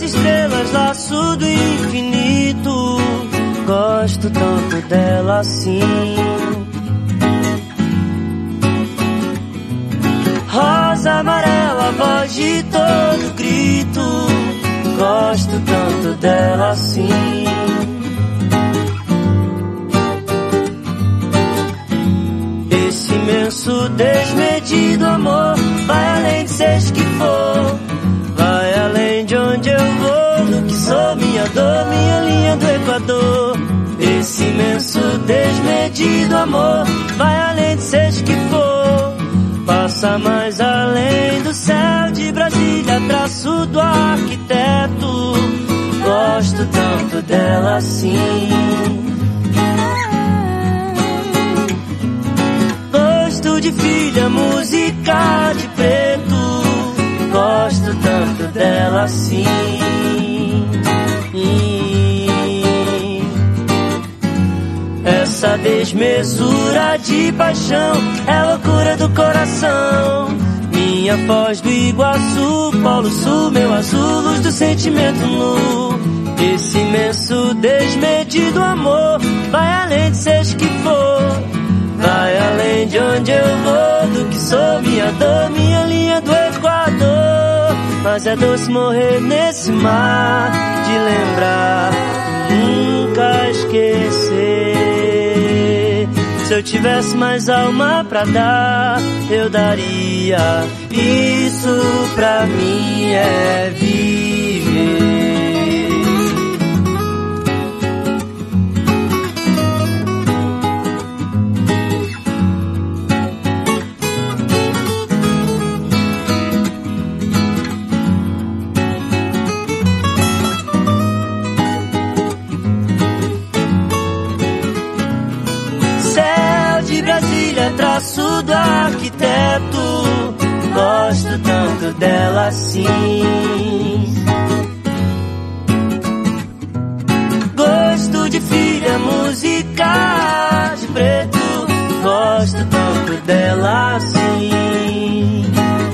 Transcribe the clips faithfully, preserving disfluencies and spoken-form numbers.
das estrelas, laço do infinito. Gosto tanto dela assim. Rosa amarela, voz de todo grito. Gosto tanto dela assim. Esse imenso desmedido amor vai além de seja que for, vai além de onde eu vou, do que sou, minha dor, minha linha do Equador. Esse imenso desmedido amor vai além de seja que for, passa mais além do céu de Brasília, traço do arquiteto. Gosto tanto dela assim. Gosto de filha, música de preto. Gosto tanto dela assim. Essa desmesura de paixão é loucura do coração. Minha Foz do Iguaçu, Polo Sul, meu azul, luz do sentimento nu. Esse imenso desmedido amor vai além de seja que for, vai além de onde eu vou, do que sou, minha dor, minha linha do Equador. Mas é doce morrer nesse mar de lembrar, nunca esquecer. Se eu tivesse mais alma pra dar, eu daria. Isso pra mim é viver. Traço do arquiteto, gosto tanto dela assim. Gosto de filha, música de preto. Gosto tanto dela assim.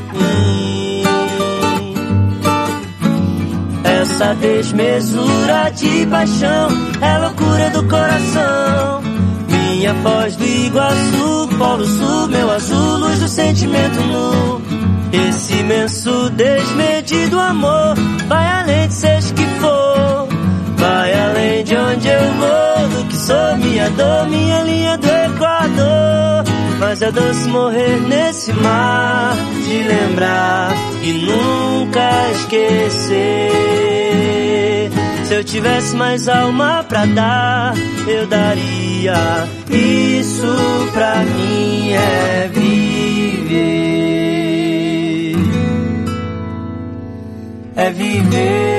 Essa desmesura de paixão é loucura do coração. Minha Foz do Iguaçu, Polo Sul, meu azul, luz do sentimento nu. Esse imenso desmedido amor vai além de seja que for, vai além de onde eu vou, do que sou, minha dor, minha linha do Equador. Mas é doce morrer nesse mar de lembrar e nunca esquecer. Se eu tivesse mais alma pra dar, eu daria. Isso pra mim é viver. É viver.